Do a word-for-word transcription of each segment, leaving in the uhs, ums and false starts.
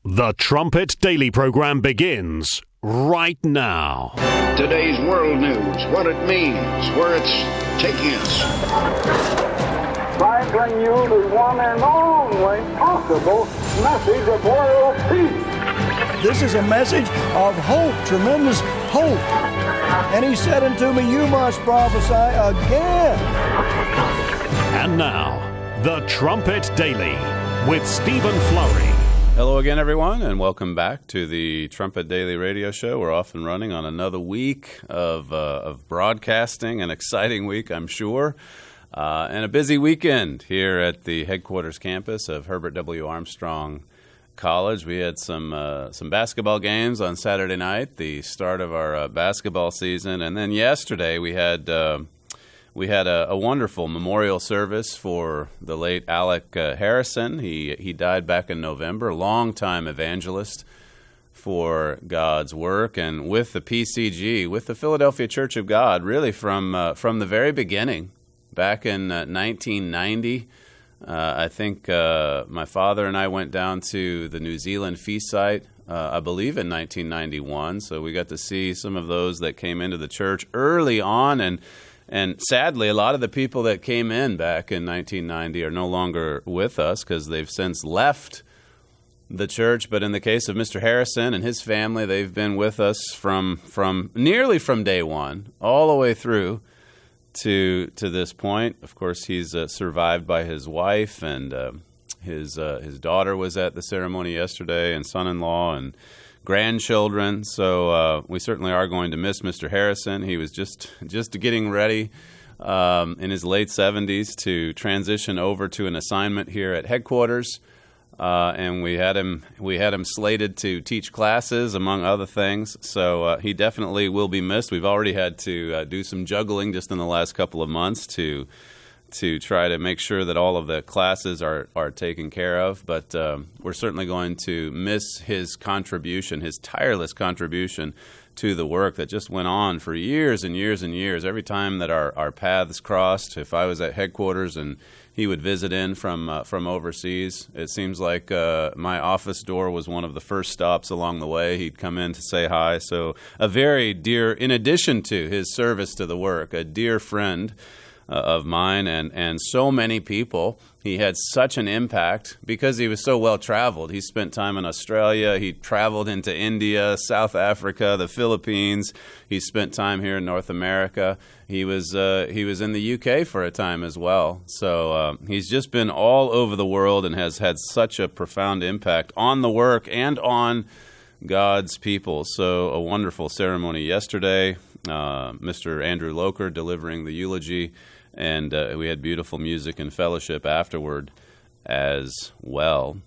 The Trumpet Daily program begins right now. Today's world news, what it means, where it's taking us. I bring you the one and only possible message of world peace. This is a message of hope, tremendous hope. And he said unto me, you must prophesy again. And now, The Trumpet Daily with Stephen Flurry. Hello again, everyone, and welcome back to the Trumpet Daily Radio Show. We're off and running on another week of, uh, of broadcasting, an exciting week, I'm sure, uh, and a busy weekend here at the headquarters campus of Herbert W. Armstrong College. We had some uh, some basketball games on Saturday night, the start of our uh, basketball season, and then yesterday we had uh, we had a, a wonderful memorial service for the late Alec uh, Harrison. He he died back in November, longtime evangelist for God's work, and with the P C G, with the Philadelphia Church of God, really from uh, from the very beginning, back in uh, nineteen ninety. Uh, I think uh, my father and I went down to the New Zealand feast site, uh, I believe in nineteen ninety-one, so we got to see some of those that came into the church early on, and and sadly, a lot of the people that came in back in nineteen ninety are no longer with us because they've since left the church. But in the case of Mister Harrison and his family, they've been with us from from nearly from day one all the way through to to this point. Of course, he's uh, survived by his wife, and uh, his uh, his daughter was at the ceremony yesterday, and son-in-law and grandchildren. So uh, we certainly are going to miss Mister Harrison. He was just just getting ready um, in his late seventies to transition over to an assignment here at headquarters. Uh, and we had him we had him slated to teach classes, among other things. So uh, he definitely will be missed. We've already had to uh, do some juggling just in the last couple of months to to try to make sure that all of the classes are, are taken care of. But um, we're certainly going to miss his contribution, his tireless contribution to the work that just went on for years and years and years. Every time that our, our paths crossed, if I was at headquarters and he would visit in from uh, from overseas, it seems like uh, my office door was one of the first stops along the way. He'd come in to say hi. So a very dear, in addition to his service to the work, a dear friend uh, of mine, and, and so many people. He had such an impact because he was so well-traveled. He spent time in Australia. He traveled into India, South Africa, the Philippines. He spent time here in North America. He was uh, he was in the U K for a time as well. So uh, he's just been all over the world and has had such a profound impact on the work and on God's people. So a wonderful ceremony yesterday. Uh, Mister Andrew Loker delivering the eulogy. And uh, we had beautiful music and fellowship afterward as well.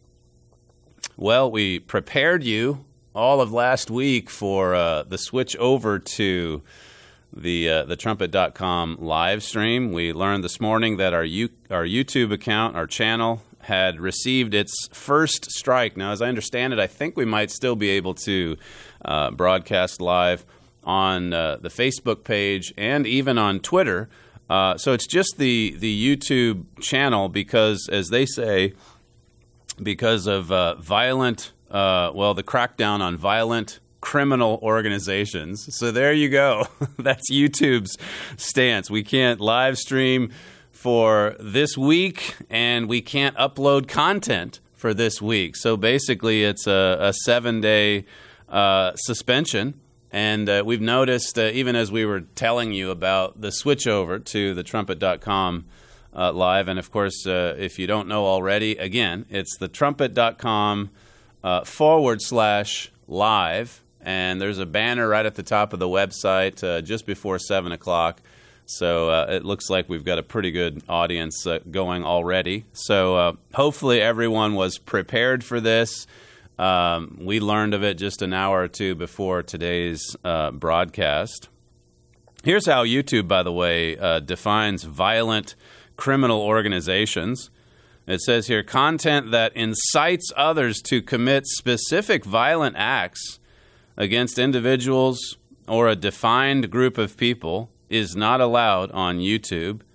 Well, we prepared you all of last week for uh, the switch over to the uh, the trumpet dot com live stream. We learned this morning that our U- our YouTube account, our channel, had received its first strike. Now, as I understand it, I think we might still be able to uh, broadcast live on uh, the Facebook page and even on Twitter. Uh, so it's just the, the YouTube channel because, as they say, because of uh, violent, uh, well, the crackdown on violent criminal organizations. So there you go. That's YouTube's stance. We can't live stream for this week, and we can't upload content for this week. So basically, it's a, a seven-day uh, suspension. And uh, we've noticed, uh, even as we were telling you about the switch over to the trumpet dot com uh, live, and of course, uh, if you don't know already, again, it's the trumpet dot com uh, forward slash live, and there's a banner right at the top of the website uh, just before seven o'clock. So uh, it looks like we've got a pretty good audience uh, going already. So uh, hopefully everyone was prepared for this. Um, we learned of it just an hour or two before today's uh, broadcast. Here's how YouTube, by the way, uh, defines violent criminal organizations. It says here, content that incites others to commit specific violent acts against individuals or a defined group of people is not allowed on YouTube.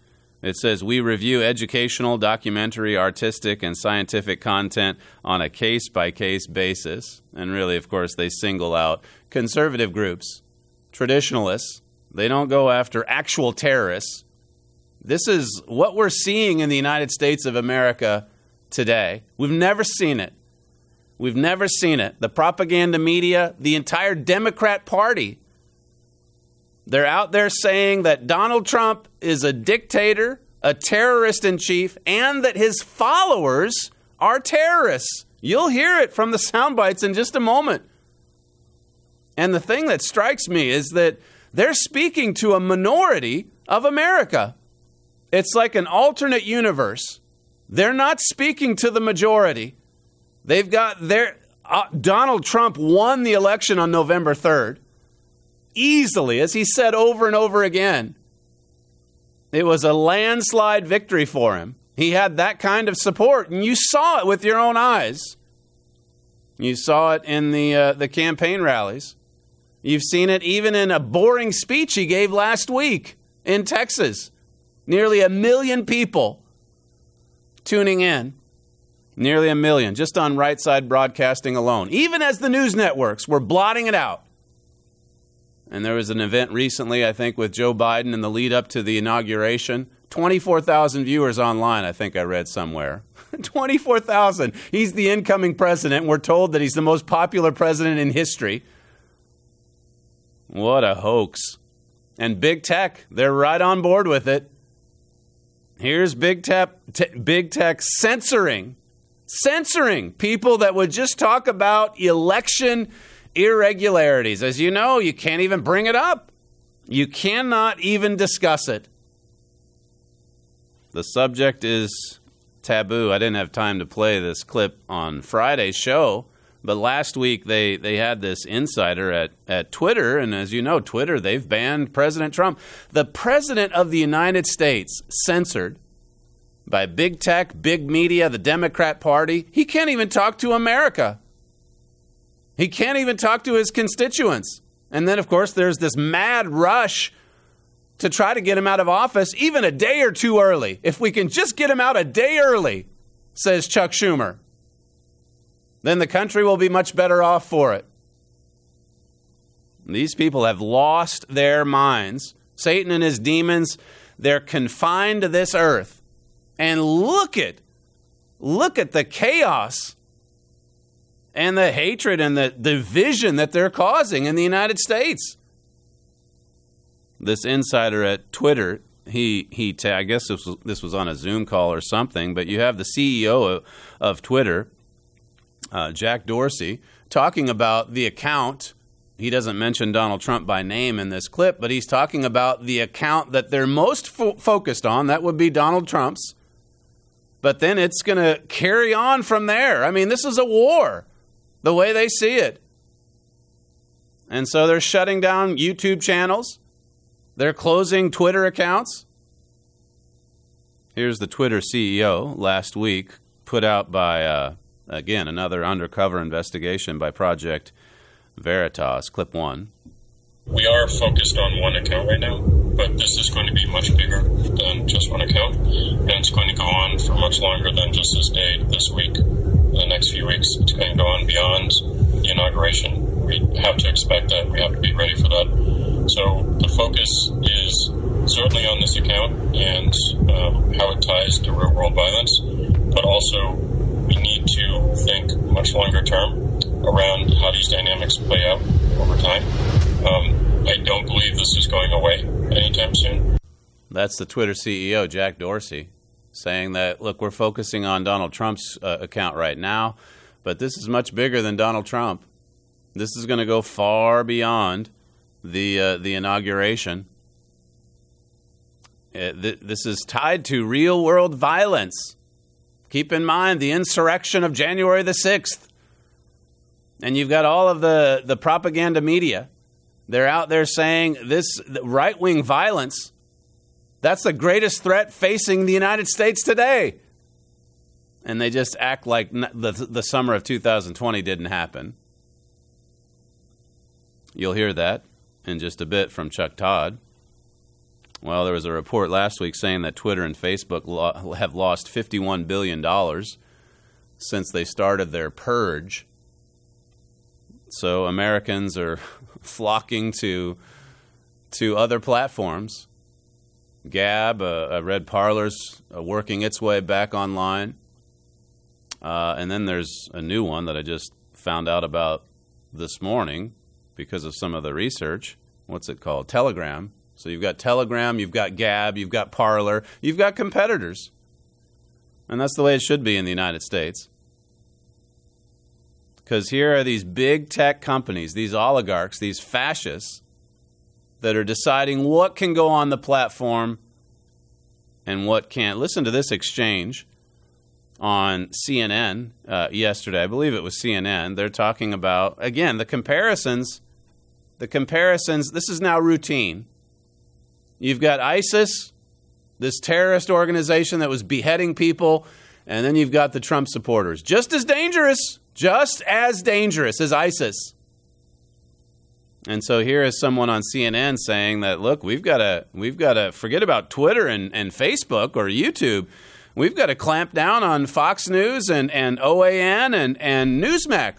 It says, we review educational, documentary, artistic, and scientific content on a case-by-case basis. And really, of course, they single out conservative groups, traditionalists. They don't go after actual terrorists. This is what we're seeing in the United States of America today. We've never seen it. We've never seen it. The propaganda media, the entire Democrat Party, they're out there saying that Donald Trump is a dictator, a terrorist in chief, and that his followers are terrorists. You'll hear it from the sound bites in just a moment. And the thing that strikes me is that they're speaking to a minority of America. It's like an alternate universe. They're not speaking to the majority. They've got their uh, Donald Trump won the election on November third. Easily, as he said over and over again. It was a landslide victory for him. He had that kind of support, and you saw it with your own eyes. You saw it in the uh, the campaign rallies. You've seen it even in a boring speech he gave last week in Texas. Nearly a million people tuning in. Nearly a million, just on Right Side Broadcasting alone. Even as the news networks were blotting it out. And there was an event recently, I think, with Joe Biden in the lead up to the inauguration. twenty-four thousand viewers online, I think I read somewhere. twenty-four thousand. He's the incoming president. We're told that he's the most popular president in history. What a hoax. And big tech, they're right on board with it. Here's big tech, t- big tech censoring, censoring people that would just talk about election irregularities. As you know, you can't even bring it up. You cannot even discuss it. The subject is taboo. I didn't have time to play this clip on Friday's show, but last week they, they had this insider at, at Twitter, and as you know, Twitter, they've banned President Trump. The President of the United States censored by big tech, big media, the Democrat Party. He can't even talk to America. He can't even talk to his constituents. And then, of course, there's this mad rush to try to get him out of office even a day or two early. If we can just get him out a day early, says Chuck Schumer, then the country will be much better off for it. These people have lost their minds. Satan and his demons, they're confined to this earth. And look at, look at the chaos and the hatred and the division that they're causing in the United States. This insider at Twitter, he he ta- I guess this was, this was on a Zoom call or something, but you have the C E O of, of Twitter, uh, Jack Dorsey, talking about the account. He doesn't mention Donald Trump by name in this clip, but he's talking about the account that they're most fo- focused on. That would be Donald Trump's. But then it's going to carry on from there. I mean, this is a war, the way they see it. And so they're shutting down YouTube channels. They're closing Twitter accounts. Here's the Twitter C E O last week, put out by, uh, again, another undercover investigation by Project Veritas. Clip one. We are focused on one account right now, but this is going to be much bigger than just one account, and it's going to go on for much longer than just this day, this week, the next few weeks. It's going to go on beyond the inauguration. We have to expect that. We have to be ready for that. So the focus is certainly on this account and um, how it ties to real-world violence, but also we need to think much longer term around how these dynamics play out over time. Um, I don't believe this is going away anytime soon. That's the Twitter C E O, Jack Dorsey, saying that, look, we're focusing on Donald Trump's uh, account right now, but this is much bigger than Donald Trump. This is going to go far beyond the uh, the inauguration. Uh, th- this is tied to real-world violence. Keep in mind the insurrection of January the sixth. And you've got all of the, the propaganda media. They're out there saying this right-wing violence, that's the greatest threat facing the United States today. And they just act like the, the summer of two thousand twenty didn't happen. You'll hear that in just a bit from Chuck Todd. Well, there was a report last week saying that Twitter and Facebook lo- have lost fifty-one billion dollars since they started their purge. So Americans are flocking to to other platforms. Gab, uh, I read Parler's uh, working its way back online. Uh, and then there's a new one that I just found out about this morning because of some of the research. What's it called? Telegram. So you've got Telegram, you've got Gab, you've got Parler, you've got competitors. And that's the way it should be in the United States. Because here are these big tech companies, these oligarchs, these fascists, that are deciding what can go on the platform and what can't. Listen to this exchange on C N N uh, yesterday. I believe it was C N N. They're talking about, again, the comparisons. The comparisons, this is now routine. You've got ISIS, this terrorist organization that was beheading people, and then you've got the Trump supporters. Just as dangerous, just as dangerous as ISIS. And so here is someone on C N N saying that, look, we've got to we've got to forget about Twitter and, and Facebook or YouTube. We've got to clamp down on Fox News and, and O A N and, and Newsmax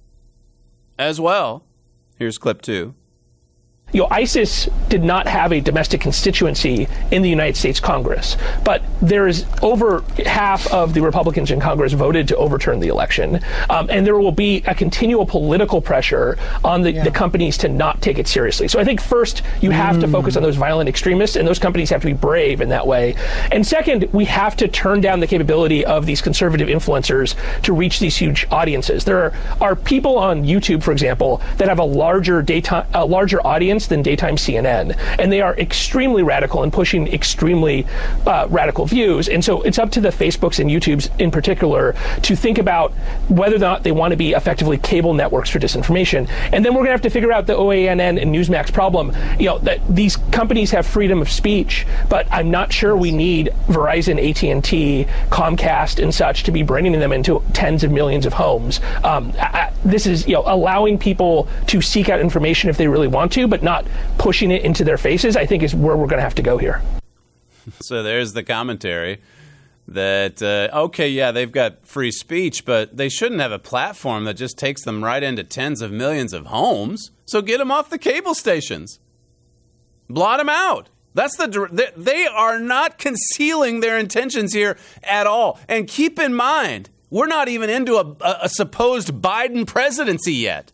as well. Here's clip two. You know, ISIS did not have a domestic constituency in the United States Congress, but there is over half of the Republicans in Congress voted to overturn the election, um, and there will be a continual political pressure on the, yeah. the companies to not take it seriously. So I think first you have mm. to focus on those violent extremists, and those companies have to be brave in that way. And second, we have to turn down the capability of these conservative influencers to reach these huge audiences. There are, are people on YouTube, for example, that have a larger daytime, a larger audience than daytime C N N, and they are extremely radical and pushing extremely uh, radical views. And so it's up to the Facebooks and YouTubes in particular to think about whether or not they want to be effectively cable networks for disinformation. And then we're going to have to figure out the O A N N and Newsmax problem. You know, that these companies have freedom of speech, but I'm not sure we need Verizon, A T and T, Comcast, and such to be bringing them into tens of millions of homes. Um, I, this is, you know, allowing people to seek out information if they really want to, but not pushing it into their faces, I think is where we're going to have to go here. So there's the commentary that, uh, okay, yeah, they've got free speech, but they shouldn't have a platform that just takes them right into tens of millions of homes. So get them off the cable stations. Blot them out. That's the they are not concealing their intentions here at all. And keep in mind, we're not even into a, a, a supposed Biden presidency yet.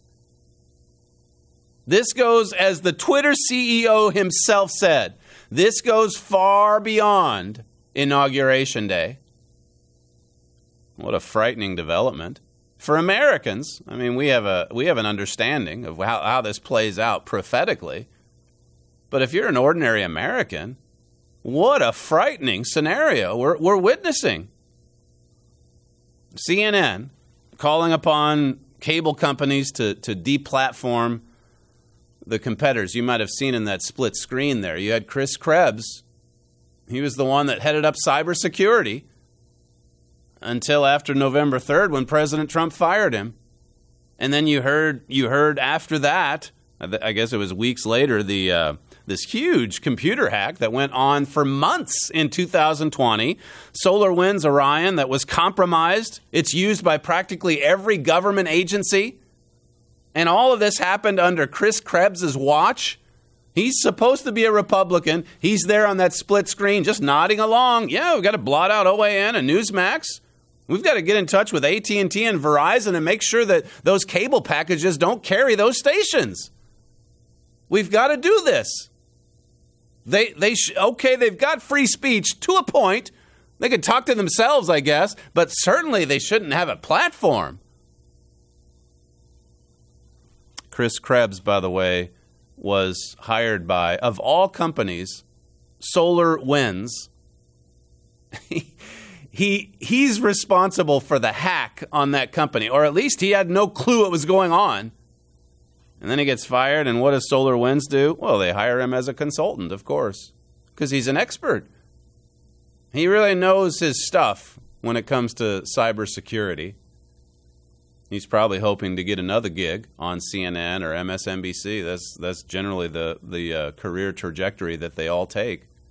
This goes, as the Twitter C E O himself said, this goes far beyond Inauguration Day. What a frightening development. For Americans, I mean, we have a we have an understanding of how, how this plays out prophetically. But if you're an ordinary American, what a frightening scenario we're, we're witnessing. C N N calling upon cable companies to, to deplatform the competitors. You might have seen in that split screen there, you had Chris Krebs. He was the one that headed up cybersecurity until after November third when President Trump fired him. And then you heard you heard after that, I guess it was weeks later, the uh, this huge computer hack that went on for months in two thousand twenty. SolarWinds Orion that was compromised. It's used by practically every government agency. And all of this happened under Chris Krebs' watch. He's supposed to be a Republican. He's there on that split screen just nodding along. Yeah, we've got to blot out O A N and Newsmax. We've got to get in touch with A T and T and Verizon and make sure that those cable packages don't carry those stations. We've got to do this. They, they sh- okay, they've got free speech to a point. They can talk to themselves, I guess, but certainly they shouldn't have a platform. Chris Krebs, by the way, was hired by, of all companies, SolarWinds. he, he he's responsible for the hack on that company, or at least he had no clue what was going on. And then he gets fired, and what does SolarWinds do? Well, they hire him as a consultant, of course, because he's an expert. He really knows his stuff when it comes to cybersecurity. He's probably hoping to get another gig on C N N or M S N B C. That's that's generally the the uh, career trajectory that they all take.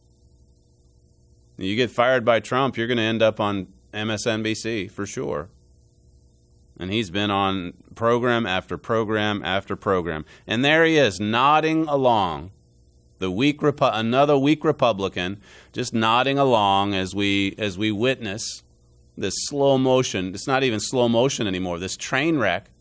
You get fired by Trump, you're going to end up on M S N B C for sure. And he's been on program after program after program. And there he is, nodding along. The weak Repu- another weak Republican, just nodding along as we as we witness this slow motion. It's not even slow motion anymore. This train wreck.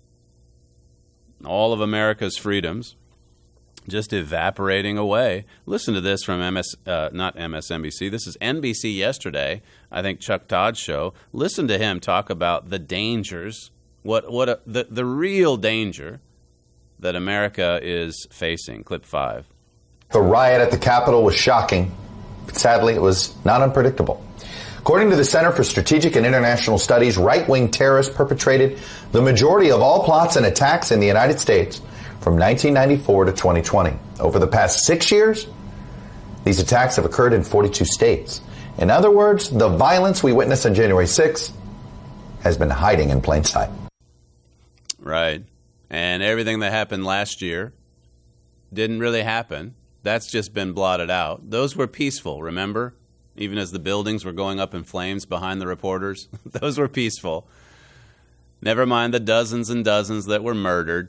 All of America's freedoms just evaporating away. Listen to this from M S, uh, not M S N B C. This is N B C yesterday. I think Chuck Todd's show. Listen to him talk about the dangers, what what a, the the real danger that America is facing. Clip five. The riot at the Capitol was shocking, but sadly it was not unpredictable. According to the Center for Strategic and International Studies, right-wing terrorists perpetrated the majority of all plots and attacks in the United States from nineteen ninety-four to twenty twenty. Over the past six years, these attacks have occurred in forty-two states. In other words, the violence we witnessed on January sixth has been hiding in plain sight. Right. And everything that happened last year didn't really happen. That's just been blotted out. Those were peaceful, remember? Even as the buildings were going up in flames behind the reporters. Those were peaceful. Never mind the dozens and dozens that were murdered.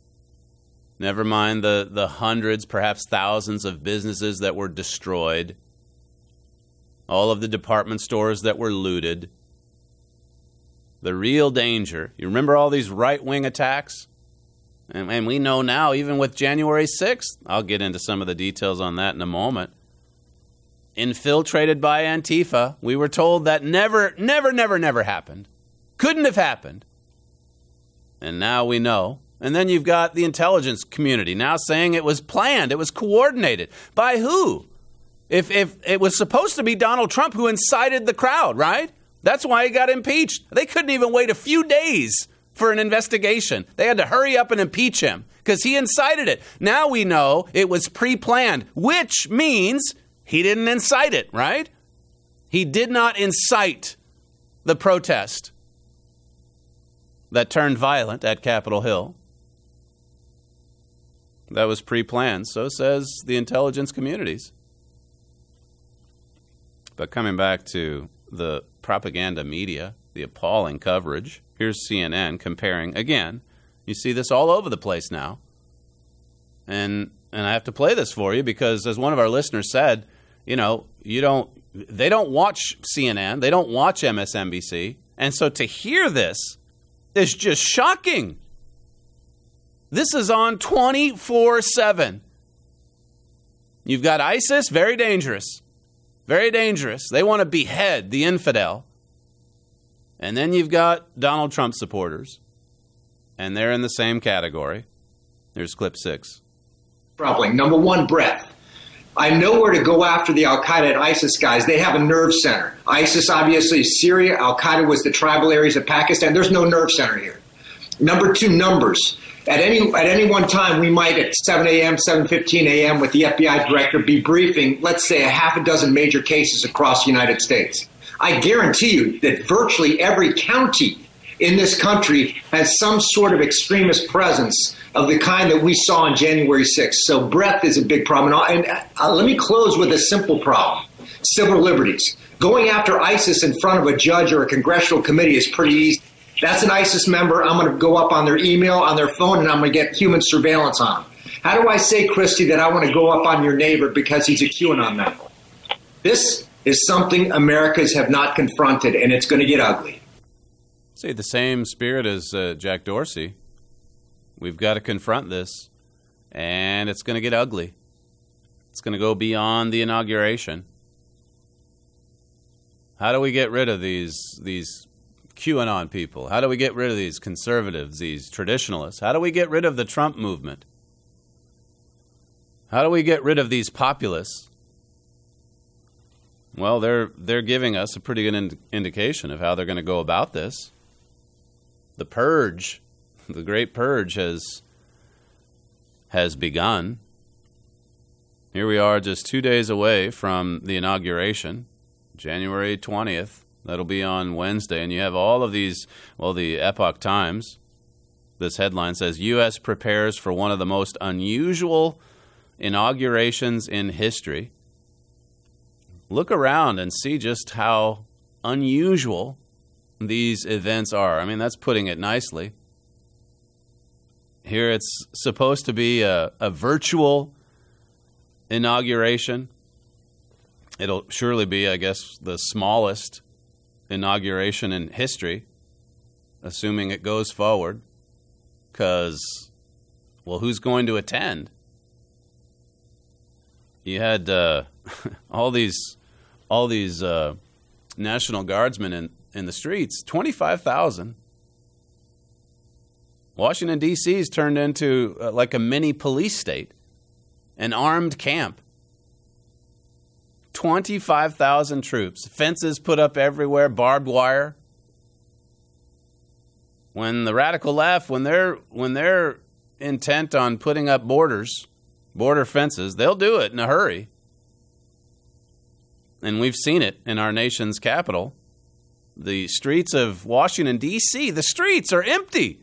Never mind the, the hundreds, perhaps thousands of businesses that were destroyed. All of the department stores that were looted. The real danger. You remember all these right-wing attacks? And, and we know now, even with January sixth, I'll get into some of the details on that in a moment. Infiltrated by Antifa. We were told that never, never, never, never happened. Couldn't have happened. And now we know. And then you've got the intelligence community now saying it was planned, it was coordinated. By who? If if it was supposed to be Donald Trump who incited the crowd, right? That's why he got impeached. They couldn't even wait a few days for an investigation. They had to hurry up and impeach him because he incited it. Now we know it was pre-planned, which means he didn't incite it, right? He did not incite the protest that turned violent at Capitol Hill. That was pre-planned, so says the intelligence communities. But coming back to the propaganda media, the appalling coverage, here's C N N comparing, again, you see this all over the place now. And and I have to play this for you because, as one of our listeners said, you know, you don't, they don't watch C N N, they don't watch M S N B C, and so to hear this is just shocking. This is on twenty-four seven. You've got ISIS, very dangerous. Very dangerous. They want to behead the infidel. And then you've got Donald Trump supporters. And they're in the same category. There's clip six. Troubling. Number one, breadth. I know where to go after the Al-Qaeda and ISIS guys. They have a nerve center. ISIS obviously is Syria. Al-Qaeda was the tribal areas of Pakistan. There's no nerve center here. Number two, numbers. At any at any one time, we might at seven a.m., seven fifteen a.m. with the F B I director be briefing, let's say, a half a dozen major cases across the United States. I guarantee you that virtually every county in this country has some sort of extremist presence of the kind that we saw on January sixth. So breadth is a big problem. And uh, let me close with a simple problem. Civil liberties. Going after ISIS in front of a judge or a congressional committee is pretty easy. That's an ISIS member. I'm going to go up on their email, on their phone, and I'm going to get human surveillance on them. How do I say, Christy, that I want to go up on your neighbor because he's a QAnon member? This is something Americans have not confronted, and it's going to get ugly. See, the same spirit as uh, Jack Dorsey. We've got to confront this, and it's going to get ugly. It's going to go beyond the inauguration. How do we get rid of these these QAnon people? How do we get rid of these conservatives, these traditionalists? How do we get rid of the Trump movement? How do we get rid of these populists? Well, they're they're giving us a pretty good ind- indication of how they're going to go about this. The purge, the great purge has has begun. Here we are just two days away from the inauguration, January twentieth. That'll be on Wednesday, and you have all of these, well, the Epoch Times. This headline says, U S prepares for one of the most unusual inaugurations in history. look around and see just how unusual these events are. I mean, that's putting it nicely. Here it's supposed to be a, a virtual inauguration. It'll surely be, I guess, the smallest inauguration in history, assuming it goes forward, because, well, who's going to attend? You had uh, all these all these uh, National Guardsmen in, in the streets, twenty-five thousand. Washington, D C's turned into uh, like a mini police state, an armed camp. twenty-five thousand troops, fences put up everywhere, barbed wire. When the radical left, when they're when they're intent on putting up borders, border fences, they'll do it in a hurry. And we've seen it in our nation's capital. The streets of Washington, D C, the streets are empty.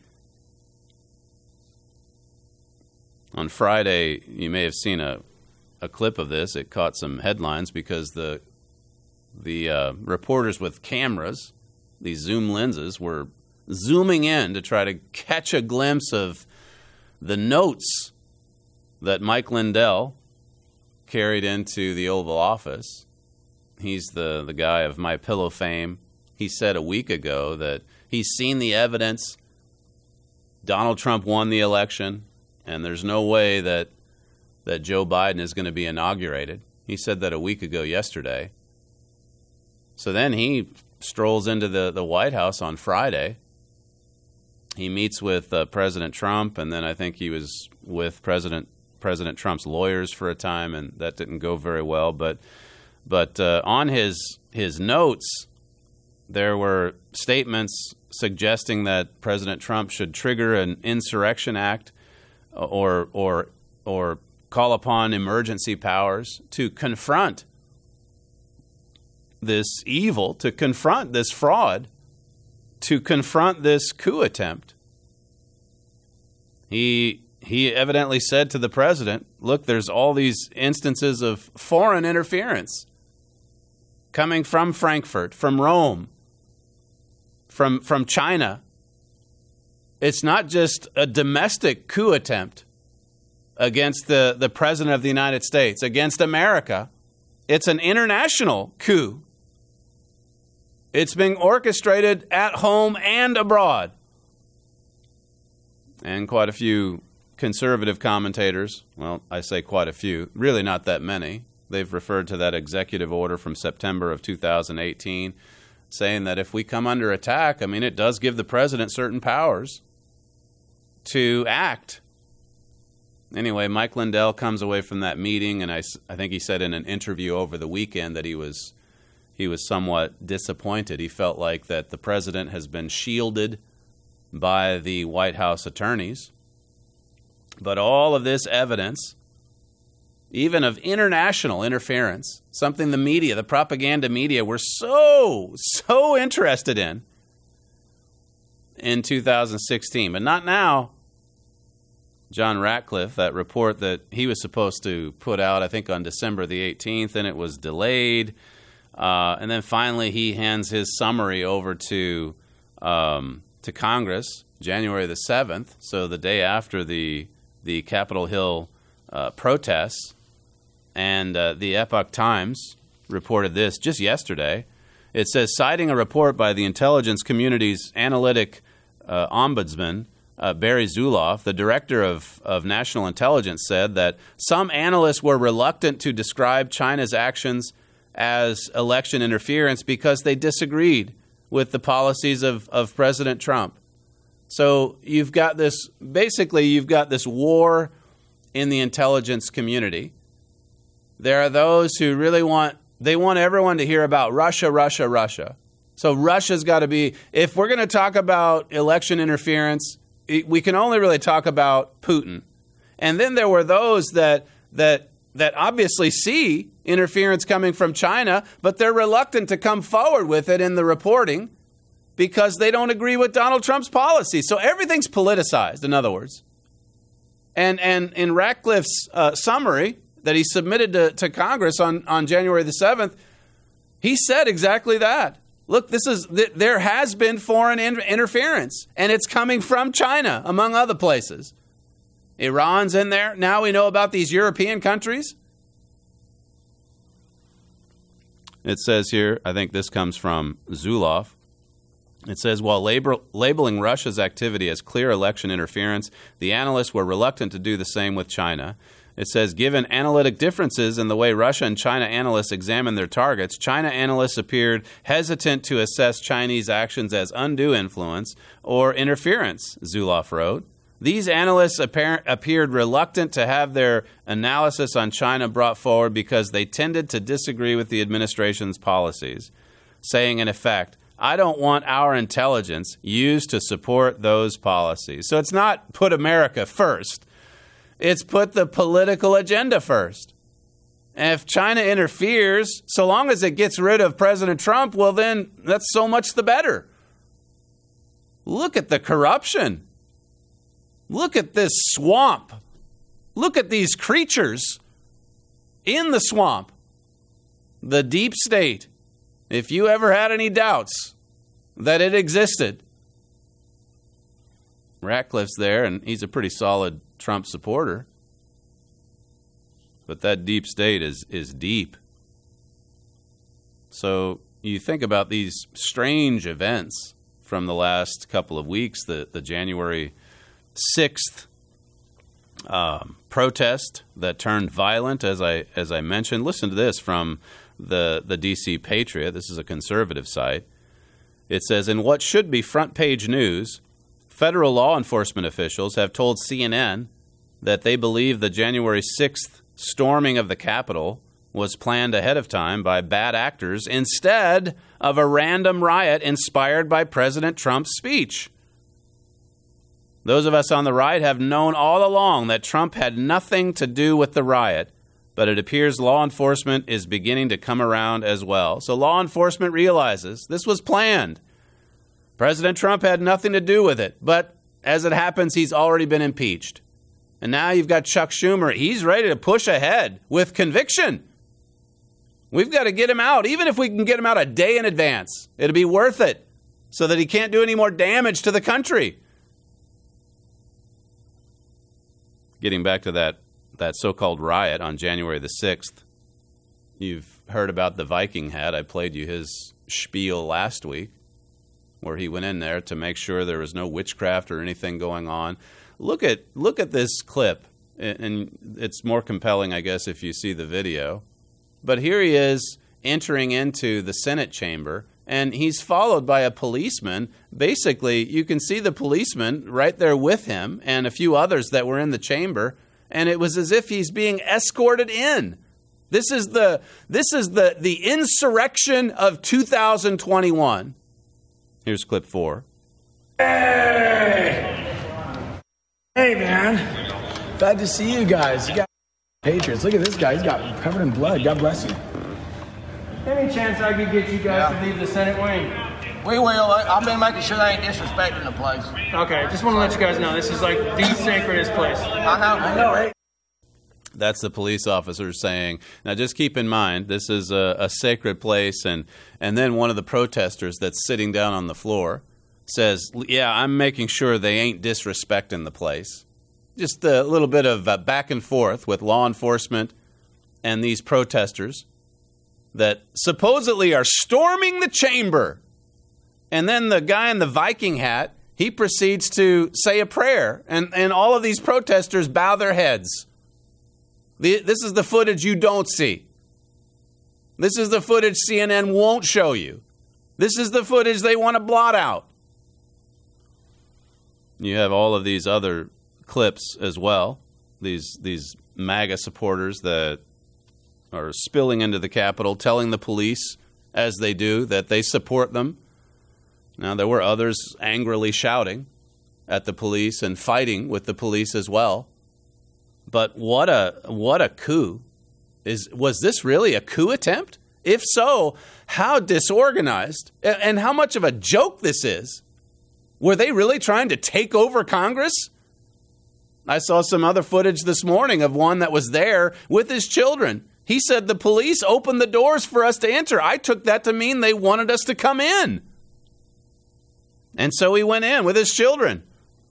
On Friday, you may have seen a, a clip of this. It caught some headlines because the the uh, reporters with cameras, these zoom lenses, were zooming in to try to catch a glimpse of the notes that Mike Lindell carried into the Oval Office. He's the, the guy of MyPillow fame. He said a week ago that he's seen the evidence. Donald Trump won the election, and there's no way that that Joe Biden is going to be inaugurated. He said that a week ago yesterday. So then he strolls into the, the White House on Friday. He meets with uh, President Trump, and then I think he was with President President Trump's lawyers for a time, and that didn't go very well. But but uh, on his his notes, there were statements suggesting that President Trump should trigger an insurrection act or or or call upon emergency powers to confront this evil, to confront this fraud, to confront this coup attempt. He he evidently said to the president, look, there's all these instances of foreign interference coming from Frankfurt, from Rome, from from China. It's not just a domestic coup attempt against the, the president of the United States, against America. It's an international coup. It's being orchestrated at home and abroad. And quite a few conservative commentators, well, I say quite a few, really not that many, they've referred to that executive order from September of two thousand eighteen, saying that if we come under attack, I mean, it does give the president certain powers to act. Anyway, Mike Lindell comes away from that meeting, and I, I think he said in an interview over the weekend that he was he was somewhat disappointed. He felt like that the president has been shielded by the White House attorneys. But all of this evidence, even of international interference, something the media, the propaganda media, were so, so interested in in two thousand sixteen, but not now. John Ratcliffe, that report that he was supposed to put out, I think, on December the eighteenth, and it was delayed. Uh, and then finally he hands his summary over to um, to Congress January the seventh, so the day after the the Capitol Hill uh, protests. And uh, the Epoch Times reported this just yesterday. It says, citing a report by the intelligence community's analytic uh, ombudsman, Uh, Barry Zuloff, the director of, of national intelligence, said that some analysts were reluctant to describe China's actions as election interference because they disagreed with the policies of, of President Trump. So you've got this, basically you've got this war in the intelligence community. There are those who really want, they want everyone to hear about Russia, Russia, Russia. So Russia's got to be, if we're going to talk about election interference, we can only really talk about Putin. And then there were those that that that obviously see interference coming from China, but they're reluctant to come forward with it in the reporting because they don't agree with Donald Trump's policy. So everything's politicized, in other words. And and in Ratcliffe's uh, summary that he submitted to, to Congress on, on January the seventh, He said exactly that. Look, this is th- there has been foreign in- interference, and it's coming from China, among other places. Iran's in there. Now we know about these European countries. It says here, I think this comes from Zulauf. It says, while label- labeling Russia's activity as clear election interference, the analysts were reluctant to do the same with China. It says, given analytic differences in the way Russia and China analysts examine their targets, China analysts appeared hesitant to assess Chinese actions as undue influence or interference, Zulauf wrote. These analysts apparent, appeared reluctant to have their analysis on China brought forward because they tended to disagree with the administration's policies, saying, in effect, I don't want our intelligence used to support those policies. So it's not put America first. It's put the political agenda first. And if China interferes, so long as it gets rid of President Trump, well, then that's so much the better. Look at the corruption. Look at this swamp. Look at these creatures in the swamp. The deep state. If you ever had any doubts that it existed, Ratcliffe's there, and he's a pretty solid Trump supporter. But that deep state is, is deep. So you think about these strange events from the last couple of weeks, the, the January sixth um, protest that turned violent, as I as I mentioned. Listen to this from the, the D C Patriot. This is a conservative site. It says, in what should be front-page news, federal law enforcement officials have told C N N that they believe the January sixth storming of the Capitol was planned ahead of time by bad actors instead of a random riot inspired by President Trump's speech. Those of us on the right have known all along that Trump had nothing to do with the riot, but it appears law enforcement is beginning to come around as well. So law enforcement realizes this was planned. President Trump had nothing to do with it, but as it happens, he's already been impeached. And now you've got Chuck Schumer. He's ready to push ahead with conviction. We've got to get him out, even if we can get him out a day in advance. It'll be worth it so that he can't do any more damage to the country. Getting back to that, that so-called riot on January the sixth, you've heard about the Viking hat. I played you his spiel last week, where he went in there to make sure there was no witchcraft or anything going on. Look at look at this clip, and it's more compelling, I guess, if you see the video. But here he is entering into the Senate chamber, and he's followed by a policeman. Basically, you can see the policeman right there with him and a few others that were in the chamber, and it was as if he's being escorted in. This is the this is the the insurrection of two thousand twenty-one. Here's clip four. Hey! Hey, man. Glad to see you guys. You got Patriots. Look at this guy. He's got covered in blood. God bless you. Any chance I could get you guys yeah. to leave the Senate wing? We will. I've been making sure they ain't disrespecting the place. Okay, just want to let you guys know this is like the sacredest place. I know. I know, right? That's the police officer saying, now just keep in mind, this is a, a sacred place. And, and then one of the protesters that's sitting down on the floor says, yeah, I'm making sure they ain't disrespecting the place. Just a little bit of uh, back and forth with law enforcement and these protesters that supposedly are storming the chamber. And then the guy in the Viking hat, he proceeds to say a prayer. And, and all of these protesters bow their heads. The, this is the footage you don't see. This is the footage C N N won't show you. This is the footage they want to blot out. You have all of these other clips as well. These these MAGA supporters that are spilling into the Capitol, telling the police, as they do, that they support them. Now, there were others angrily shouting at the police and fighting with the police as well. But what a what a coup. Is was this really a coup attempt? If so, how disorganized and how much of a joke this is. Were they really trying to take over Congress? I saw some other footage this morning of one that was there with his children. He said the police opened the doors for us to enter. I took that to mean they wanted us to come in. And so he went in with his children.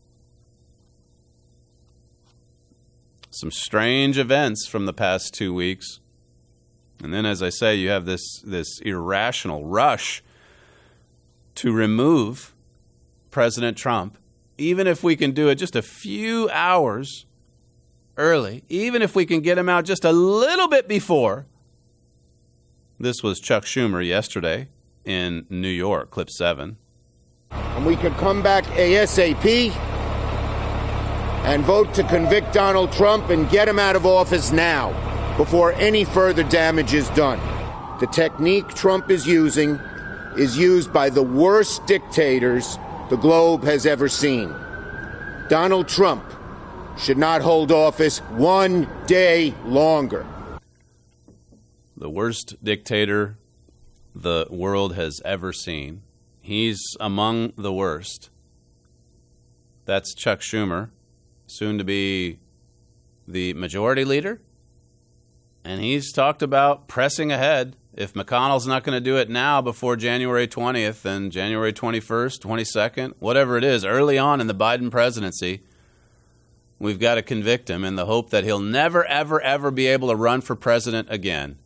Some strange events from the past two weeks. And then, as I say, you have this, this irrational rush to remove President Trump, even if we can do it just a few hours early, even if we can get him out just a little bit before. This was Chuck Schumer yesterday in New York, clip seven. And we could come back ASAP and vote to convict Donald Trump and get him out of office now, before any further damage is done. The technique Trump is using is used by the worst dictators the globe has ever seen. Donald Trump should not hold office one day longer. The worst dictator the world has ever seen. He's among the worst. That's Chuck Schumer, soon to be the majority leader. And he's talked about pressing ahead. If McConnell's not going to do it now before January twentieth, then January twenty-first, twenty-second, whatever it is, early on in the Biden presidency, we've got to convict him in the hope that he'll never, ever, ever be able to run for president again.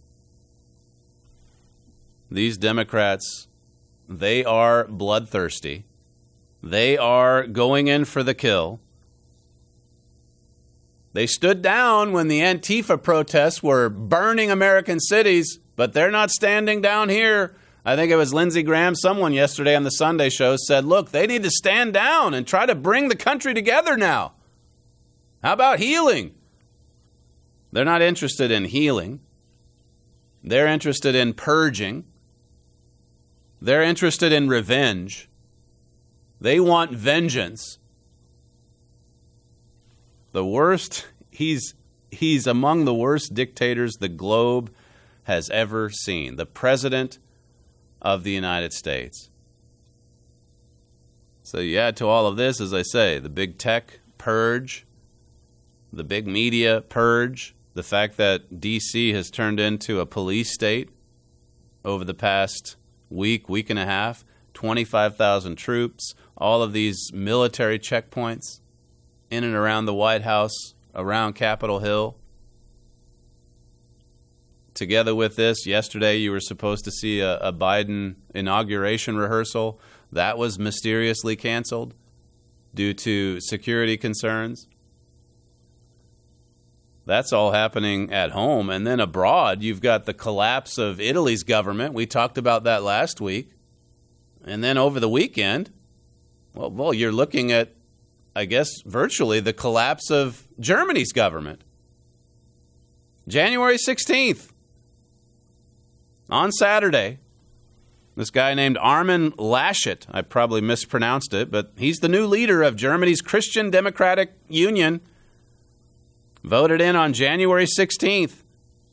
These Democrats, they are bloodthirsty. They are going in for the kill. They stood down when the Antifa protests were burning American cities, but they're not standing down here. I think it was Lindsey Graham, someone yesterday on the Sunday show, said, look, they need to stand down and try to bring the country together now. How about healing? They're not interested in healing. They're interested in purging. They're interested in revenge. They want vengeance. The worst, he's he's among the worst dictators the globe has ever seen. The President of the United States. So you add to all of this, as I say, the big tech purge, the big media purge, the fact that D C has turned into a police state over the past week, week and a half, twenty-five thousand troops, all of these military checkpoints in and around the White House, around Capitol Hill. Together with this, yesterday you were supposed to see a, a Biden inauguration rehearsal. That was mysteriously canceled due to security concerns. That's all happening at home. And then abroad, you've got the collapse of Italy's government. We talked about that last week. And then over the weekend, well, well you're looking at, I guess, virtually the collapse of Germany's government. January sixteenth, on Saturday, this guy named Armin Laschet, I probably mispronounced it, but he's the new leader of Germany's Christian Democratic Union, voted in on January sixteenth.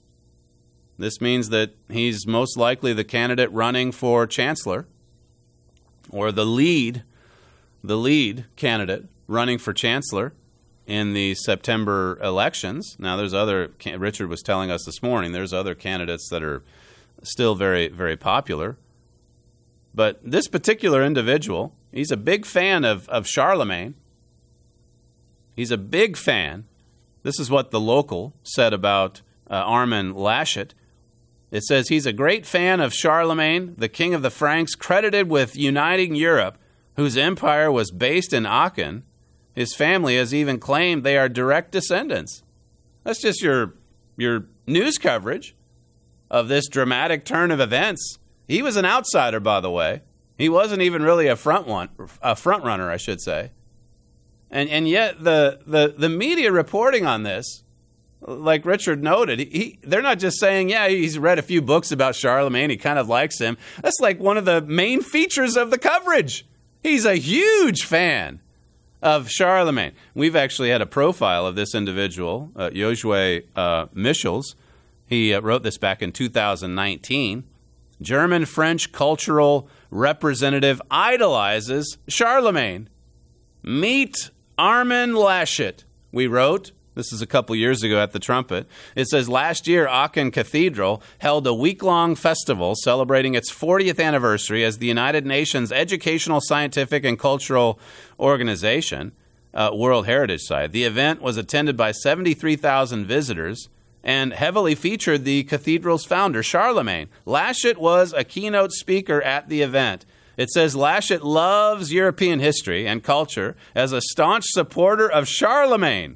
This means that he's most likely the candidate running for chancellor, or the lead, the lead candidate running for chancellor in the September elections. Now, there's other, Richard was telling us this morning, there's other candidates that are still very, very popular. But this particular individual, he's a big fan of, of Charlemagne. He's a big fan. This is what The Local said about uh, Armin Laschet. It says he's a great fan of Charlemagne, the king of the Franks, credited with uniting Europe, whose empire was based in Aachen. His family has even claimed they are direct descendants. That's just your your news coverage of this dramatic turn of events. He was an outsider, by the way. He wasn't even really a front one, a front runner, I should say. And and yet the the the media reporting on this, like Richard noted, he they're not just saying, yeah, he's read a few books about Charlemagne, he kind of likes him. That's like one of the main features of the coverage. He's a huge fan of Charlemagne. We've actually had a profile of this individual, uh, Josue uh, Michels. He uh, wrote this back in two thousand nineteen. German-French cultural representative idolizes Charlemagne. Meet Armin Laschet, we wrote. This is a couple years ago at the Trumpet. It says, last year, Aachen Cathedral held a week-long festival celebrating its fortieth anniversary as the United Nations Educational, Scientific, and Cultural Organization, uh, World Heritage Site. The event was attended by seventy-three thousand visitors and heavily featured the cathedral's founder, Charlemagne. Laschet was a keynote speaker at the event. It says Laschet loves European history and culture as a staunch supporter of Charlemagne.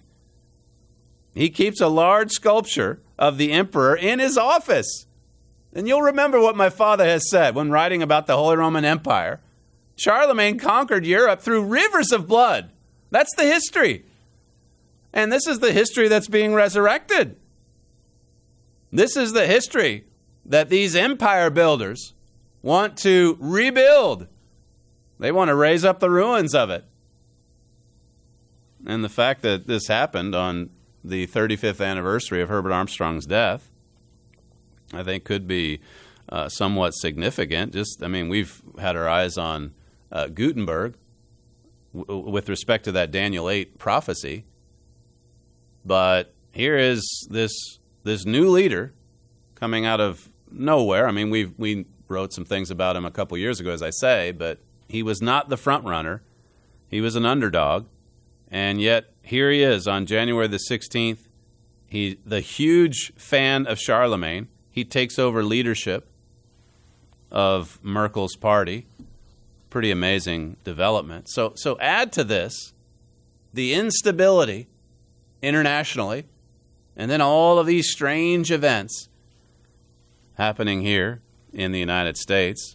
He keeps a large sculpture of the emperor in his office. And you'll remember what my father has said when writing about the Holy Roman Empire. Charlemagne conquered Europe through rivers of blood. That's the history. And this is the history that's being resurrected. This is the history that these empire builders want to rebuild. They want to raise up the ruins of it. And the fact that this happened on the thirty-fifth anniversary of Herbert Armstrong's death, I think could be uh, somewhat significant. Just, I mean, we've had our eyes on uh, Gutenberg w- with respect to that Daniel eight prophecy. But here is this this new leader coming out of nowhere. I mean, we we wrote some things about him a couple years ago, as I say, but he was not the front runner. He was an underdog. And yet, here he is on January the sixteenth. He, the huge fan of Charlemagne. He takes over leadership of Merkel's party. Pretty amazing development. So, so add to this the instability internationally, and then all of these strange events happening here in the United States.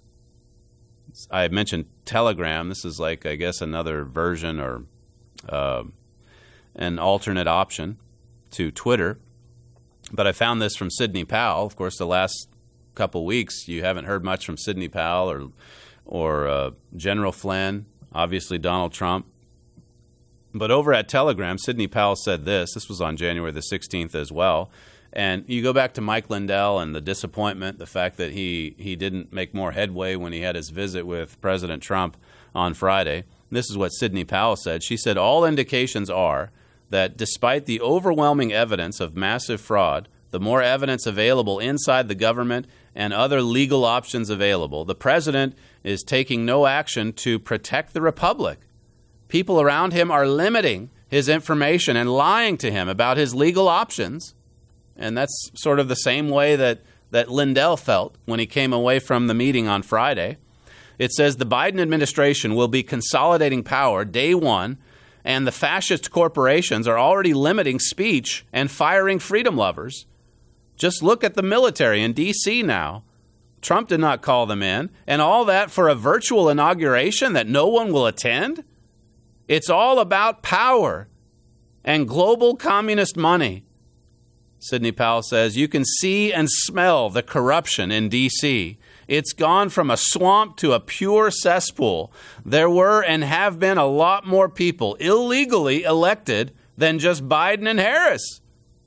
I mentioned Telegram. This is like, I guess, another version or uh, an alternate option to Twitter. But I found this from Sidney Powell. Of course, the last couple weeks, you haven't heard much from Sidney Powell or, or uh, General Flynn, obviously Donald Trump. But over at Telegram, Sidney Powell said this. This was on January the sixteenth as well. And you go back to Mike Lindell and the disappointment, the fact that he, he didn't make more headway when he had his visit with President Trump on Friday. This is what Sidney Powell said. She said, all indications are that despite the overwhelming evidence of massive fraud, the more evidence available inside the government and other legal options available, the president is taking no action to protect the republic. People around him are limiting his information and lying to him about his legal options. And that's sort of the same way that, that Lindell felt when he came away from the meeting on Friday. It says the Biden administration will be consolidating power day one, and the fascist corporations are already limiting speech and firing freedom lovers. Just look at the military in D C now. Trump did not call them in, and all that for a virtual inauguration that no one will attend? It's all about power and global communist money. Sidney Powell says, you can see and smell the corruption in D C. It's gone from a swamp to a pure cesspool. There were and have been a lot more people illegally elected than just Biden and Harris.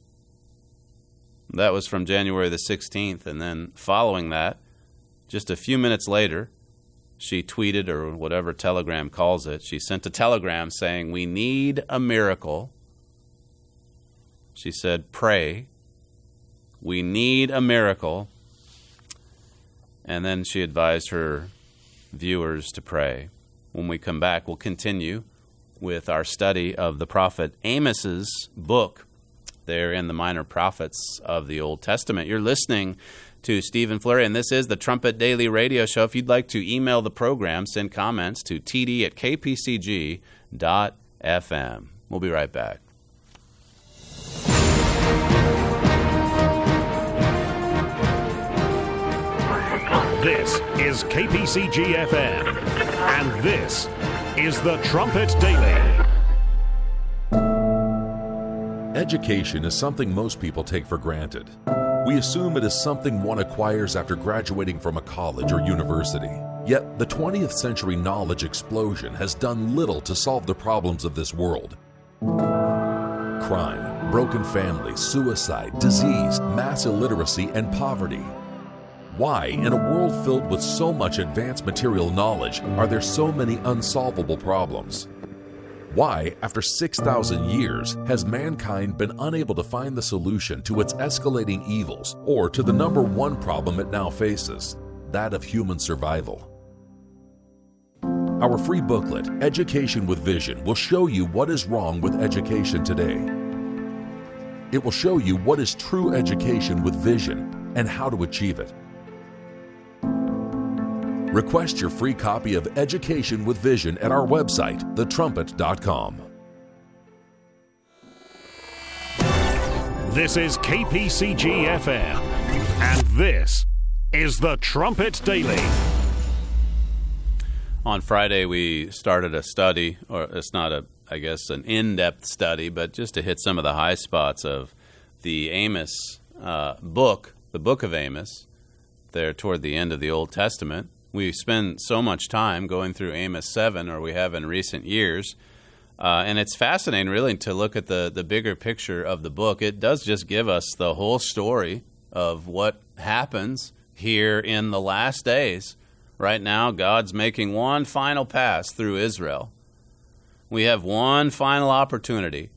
That was from January the sixteenth. And then following that, just a few minutes later, she tweeted, or whatever Telegram calls it, she sent a telegram saying, we need a miracle. She said, pray. We need a miracle. And then she advised her viewers to pray. When we come back, we'll continue with our study of the prophet Amos's book there in the Minor Prophets of the Old Testament. You're listening to Stephen Flurry, and this is the Trumpet Daily Radio Show. If you'd like to email the program, send comments to t d at k p c g dot f m. We'll be right back. This is K P C G F M, and this is the Trumpet Daily. Education is something most people take for granted. We assume it is something one acquires after graduating from a college or university. Yet, the twentieth century knowledge explosion has done little to solve the problems of this world. Crime, broken families, suicide, disease, mass illiteracy, and poverty. Why, in a world filled with so much advanced material knowledge, are there so many unsolvable problems? Why, after six thousand years, has mankind been unable to find the solution to its escalating evils or to the number one problem it now faces, that of human survival? Our free booklet, Education with Vision, will show you what is wrong with education today. It will show you what is true education with vision and how to achieve it. Request your free copy of Education with Vision at our website, the trumpet dot com. This is K P C G F M, and this is the Trumpet Daily. On Friday, we started a study, or it's not a, I guess, an in-depth study, but just to hit some of the high spots of the Amos uh, book, the book of Amos, there toward the end of the Old Testament. We spend so much time going through Amos seven, or we have in recent years, uh, and it's fascinating really to look at the, the bigger picture of the book. It does just give us the whole story of what happens here in the last days. Right now, God's making one final pass through Israel. We have one final opportunity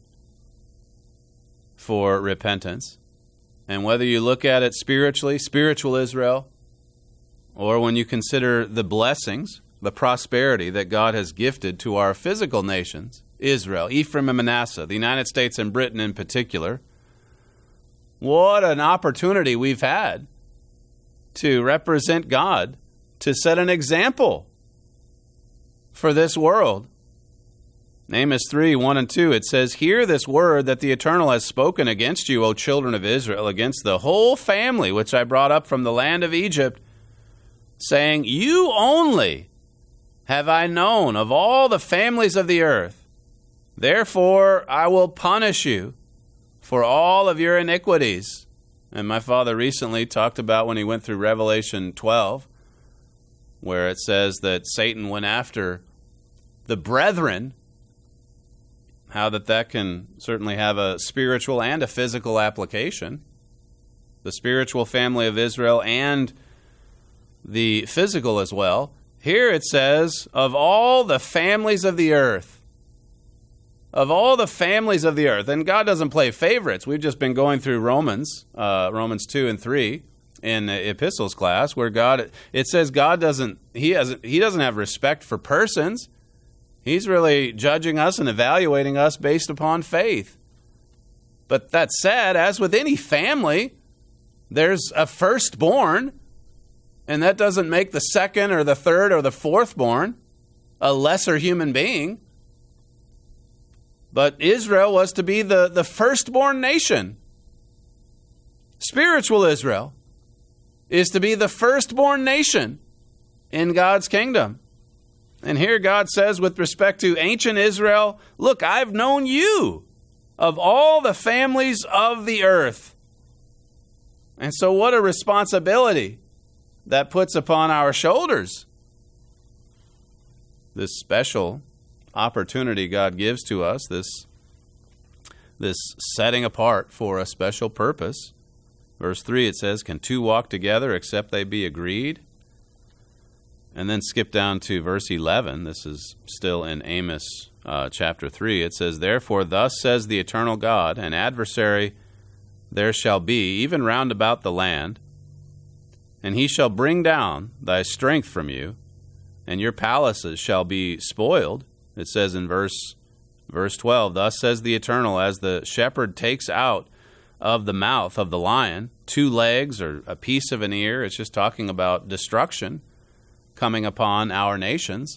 for repentance. And whether you look at it spiritually, spiritual Israel, or when you consider the blessings, the prosperity that God has gifted to our physical nations, Israel, Ephraim and Manasseh, the United States and Britain in particular, what an opportunity we've had to represent God, to set an example for this world. Amos three, one and two, it says, "Hear this word that the Eternal has spoken against you, O children of Israel, against the whole family which I brought up from the land of Egypt, saying, you only have I known of all the families of the earth. Therefore I will punish you for all of your iniquities." And my father recently talked about when he went through Revelation twelve, where it says that Satan went after the brethren, how that that can certainly have a spiritual and a physical application. The spiritual family of Israel and the physical as well. Here it says, of all the families of the earth. Of all the families of the earth. And God doesn't play favorites. We've just been going through Romans, uh, Romans two and three in the epistles class, where God, it says God doesn't, he hasn't, he doesn't have respect for persons. He's really judging us and evaluating us based upon faith. But that said, as with any family, there's a firstborn, and that doesn't make the second or the third or the fourth born a lesser human being. But Israel was to be the, the firstborn nation. Spiritual Israel is to be the firstborn nation in God's kingdom. And here God says with respect to ancient Israel, look, I've known you of all the families of the earth. And so what a responsibility that puts upon our shoulders. This special opportunity God gives to us, this, this setting apart for a special purpose. Verse three, it says, can two walk together except they be agreed? And then skip down to verse eleven. This is still in Amos uh, chapter three. It says, therefore, thus says the eternal God, an adversary there shall be, even round about the land, and he shall bring down thy strength from you, and your palaces shall be spoiled. It says in verse verse twelve, thus says the Eternal, as the shepherd takes out of the mouth of the lion two legs or a piece of an ear. It's just talking about destruction coming upon our nations.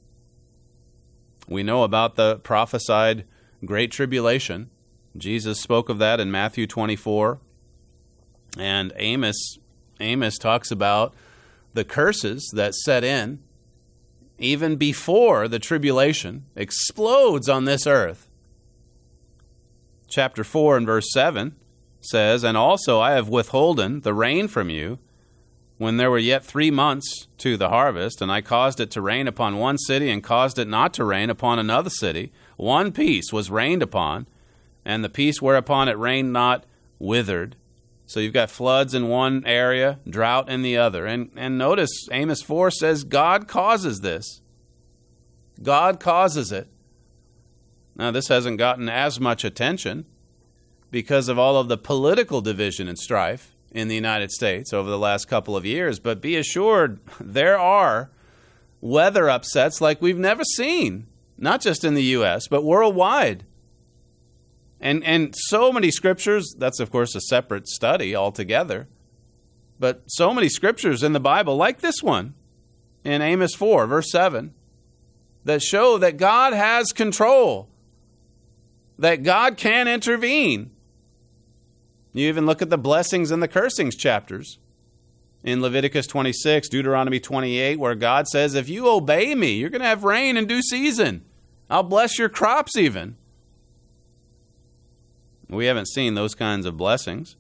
We know about the prophesied great tribulation. Jesus spoke of that in Matthew twenty-four. And Amos Amos talks about the curses that set in even before the tribulation explodes on this earth. Chapter four and verse seven says, and also I have withholden the rain from you when there were yet three months to the harvest, and I caused it to rain upon one city and caused it not to rain upon another city. One piece was rained upon, and the piece whereupon it rained not withered. So you've got floods in one area, drought in the other. And, and notice Amos four says God causes this. God causes it. Now, this hasn't gotten as much attention because of all of the political division and strife in the United States over the last couple of years. But be assured, there are weather upsets like we've never seen, not just in the U S, but worldwide. And, and so many scriptures, that's of course a separate study altogether, but so many scriptures in the Bible, like this one in Amos four, verse seven, that show that God has control, that God can intervene. You even look at the blessings and the cursings chapters in Leviticus twenty-six, Deuteronomy twenty-eight, where God says, if you obey me, you're going to have rain in due season. I'll bless your crops even. We haven't seen those kinds of blessings.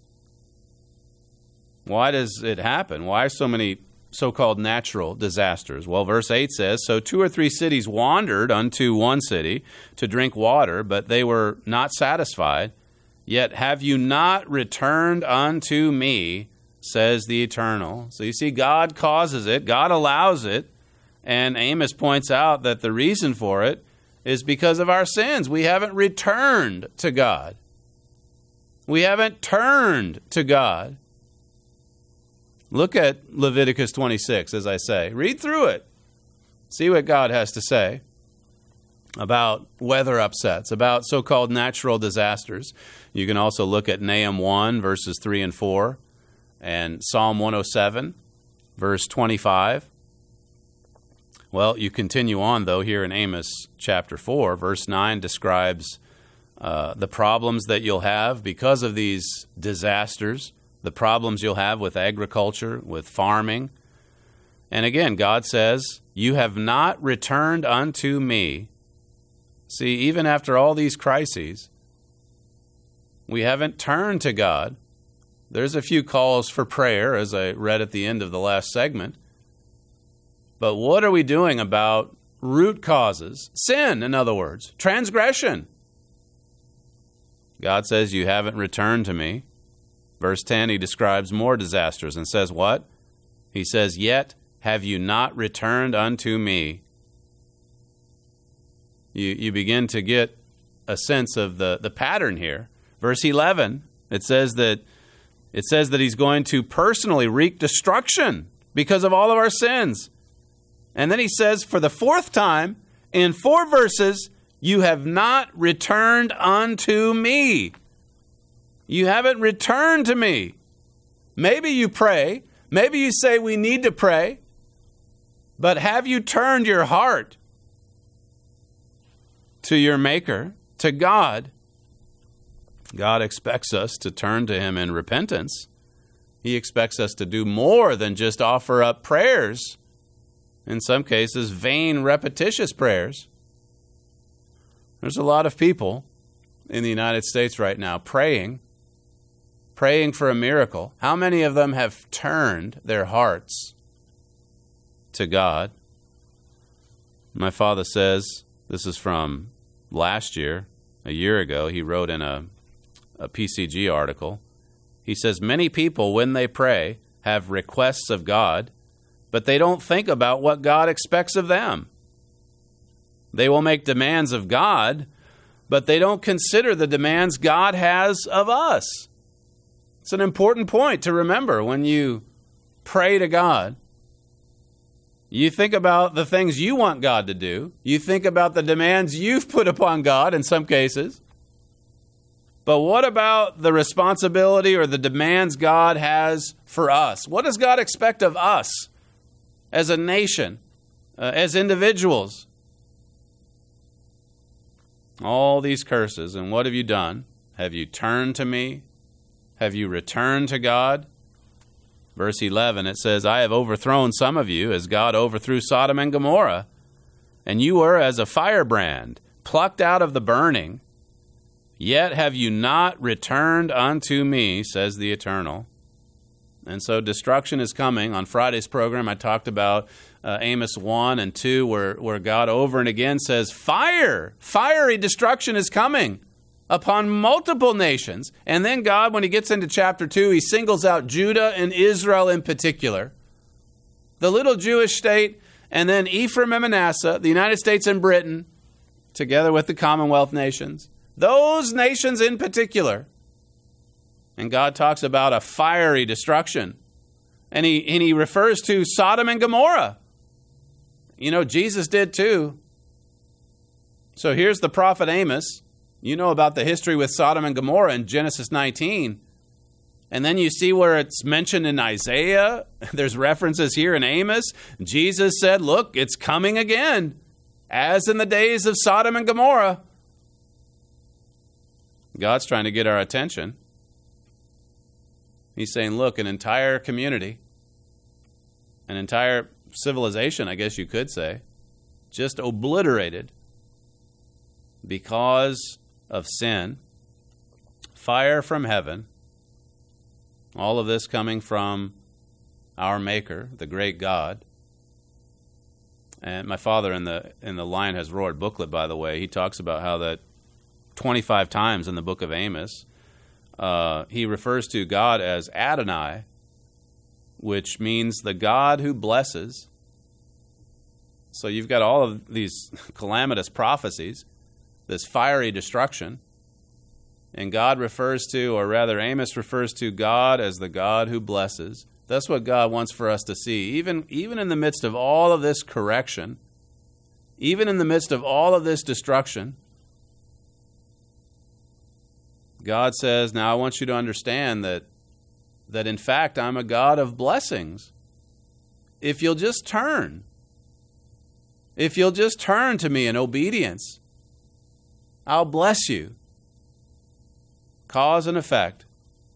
Why does it happen? Why so many so-called natural disasters? Well, verse eight says, so two or three cities wandered unto one city to drink water, but they were not satisfied. Yet have you not returned unto me, says the Eternal. So you see, God causes it, God allows it, and Amos points out that the reason for it is because of our sins. We haven't returned to God. We haven't turned to God. Look at Leviticus twenty-six, as I say. Read through it. See what God has to say about weather upsets, about so-called natural disasters. You can also look at Nahum one, verses three and four, and Psalm one oh seven, verse twenty-five. Well, you continue on, though, here in Amos chapter four. Verse nine describes uh, the problems that you'll have because of these disasters, the problems you'll have with agriculture, with farming. And again, God says, you have not returned unto me. See, even after all these crises, we haven't turned to God. There's a few calls for prayer, as I read at the end of the last segment. But what are we doing about root causes? Sin, in other words, transgression. God says, you haven't returned to me. Verse ten, he describes more disasters and says what? He says, yet have you not returned unto me. You, you begin to get a sense of the, the pattern here. Verse eleven, it says that it says that he's going to personally wreak destruction because of all of our sins. And then he says for the fourth time in four verses, you have not returned unto me. You haven't returned to me. Maybe you pray. Maybe you say we need to pray. But have you turned your heart to your Maker, to God? God expects us to turn to Him in repentance. He expects us to do more than just offer up prayers. In some cases, vain, repetitious prayers. There's a lot of people in the United States right now praying, praying for a miracle. How many of them have turned their hearts to God? My father says, this is from last year, a year ago, he wrote in a, a P C G article. He says, many people, when they pray, have requests of God, but they don't think about what God expects of them. They will make demands of God, but they don't consider the demands God has of us. It's an important point to remember when you pray to God. You think about the things you want God to do. You think about the demands you've put upon God in some cases. But what about the responsibility or the demands God has for us? What does God expect of us as a nation, uh, as individuals? All these curses, and what have you done? Have you turned to me? Have you returned to God? Verse eleven, it says, I have overthrown some of you as God overthrew Sodom and Gomorrah, and you were as a firebrand, plucked out of the burning. Yet have you not returned unto me, says the Eternal. And so destruction is coming. On Friday's program, I talked about uh, Amos one and two, where, where God over and again says, fire, fiery destruction is coming upon multiple nations. And then God, when he gets into chapter two, he singles out Judah and Israel in particular. The little Jewish state, and then Ephraim and Manasseh, the United States and Britain, together with the Commonwealth nations, those nations in particular. And God talks about a fiery destruction. And he, and he refers to Sodom and Gomorrah. You know, Jesus did too. So here's the prophet Amos. You know about the history with Sodom and Gomorrah in Genesis nineteen. And then you see where it's mentioned in Isaiah. There's references here in Amos. Jesus said, look, it's coming again, as in the days of Sodom and Gomorrah. God's trying to get our attention. He's saying, look, an entire community, an entire civilization, I guess you could say, just obliterated because of sin, fire from heaven, all of this coming from our Maker, the great God. And my father in the in the Lion Has Roared booklet, by the way, he talks about how that twenty-five times in the book of Amos, uh, he refers to God as Adonai, which means the God who blesses. So you've got all of these calamitous prophecies, this fiery destruction, and God refers to, or rather Amos refers to God as the God who blesses. That's what God wants for us to see. Even, even in the midst of all of this correction, even in the midst of all of this destruction, God says, now I want you to understand that, that in fact I'm a God of blessings. If you'll just turn, if you'll just turn to me in obedience, I'll bless you. Cause and effect.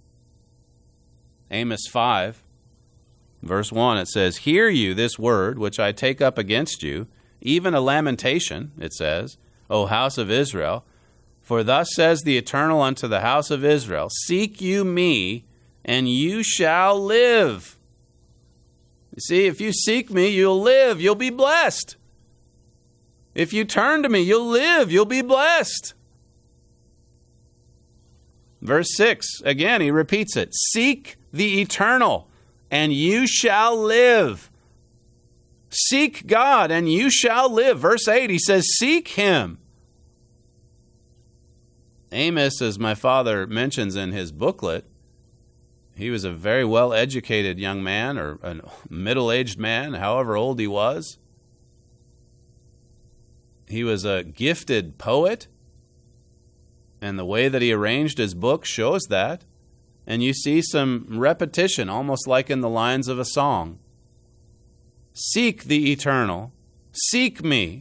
Amos five, verse one, it says, hear you this word which I take up against you, even a lamentation, it says, O house of Israel. For thus says the Eternal unto the house of Israel, seek you me, and you shall live. You see, if you seek me, you'll live, you'll be blessed. If you turn to me, you'll live, you'll be blessed. Verse six, again, he repeats it. Seek the Eternal, and you shall live. Seek God, and you shall live. Verse eight, he says, seek him. Amos, as my father mentions in his booklet, he was a very well-educated young man, or a middle-aged man, however old he was. He was a gifted poet, and the way that he arranged his book shows that. And you see some repetition, almost like in the lines of a song. Seek the Eternal. Seek me.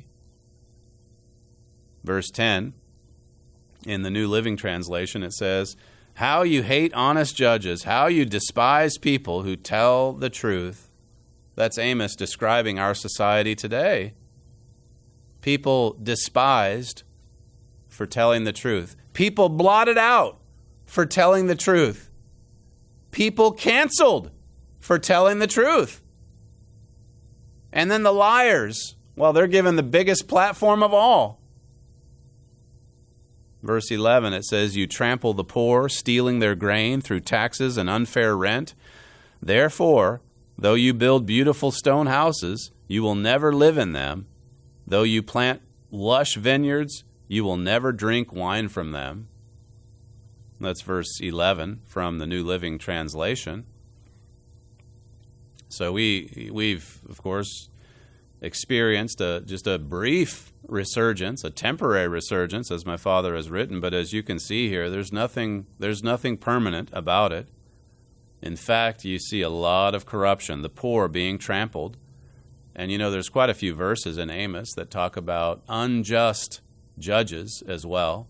Verse ten, in the New Living Translation, it says, how you hate honest judges, how you despise people who tell the truth. That's Amos describing our society today. People despised for telling the truth. People blotted out for telling the truth. People canceled for telling the truth. And then the liars, well, they're given the biggest platform of all. Verse eleven, it says, you trample the poor, stealing their grain through taxes and unfair rent. Therefore, though you build beautiful stone houses, you will never live in them. Though you plant lush vineyards, you will never drink wine from them. That's verse eleven from the New Living Translation. So we, we've, of course, experienced a, just a brief resurgence, a temporary resurgence, as my father has written. But as you can see here, there's nothing, there's nothing permanent about it. In fact, you see a lot of corruption, the poor being trampled. And you know, there's quite a few verses in Amos that talk about unjust judges as well.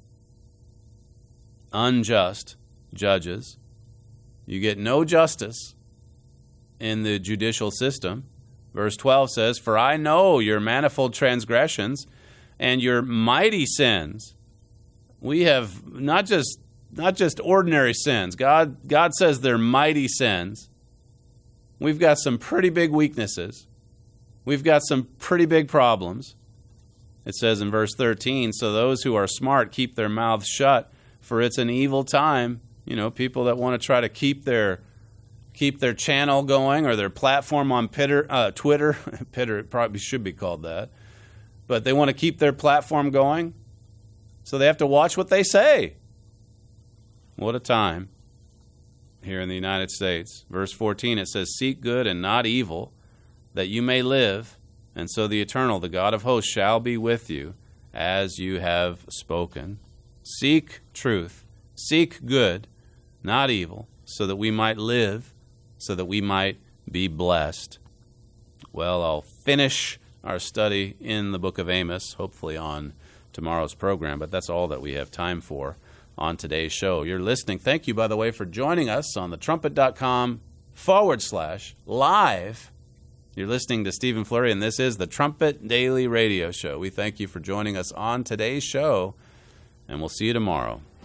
Unjust judges. You get no justice in the judicial system. Verse twelve says, for I know your manifold transgressions and your mighty sins. We have not just not just ordinary sins. God, God says they're mighty sins. We've got some pretty big weaknesses. We've got some pretty big problems. It says in verse thirteen, so those who are smart keep their mouths shut, for it's an evil time. You know, people that want to try to keep their keep their channel going or their platform on Pitter, uh, Twitter, Twitter, it probably should be called that, but they want to keep their platform going, so they have to watch what they say. What a time here in the United States. Verse fourteen, it says, "Seek good and not evil, that you may live, and so the Eternal, the God of hosts, shall be with you, as you have spoken." Seek truth, seek good, not evil, so that we might live, so that we might be blessed. Well, I'll finish our study in the book of Amos, hopefully on tomorrow's program, but that's all that we have time for on today's show. You're listening. Thank you, by the way, for joining us on the trumpet.com forward slash live. You're listening to Stephen Flurry, and this is the Trumpet Daily Radio Show. We thank you for joining us on today's show, and we'll see you tomorrow.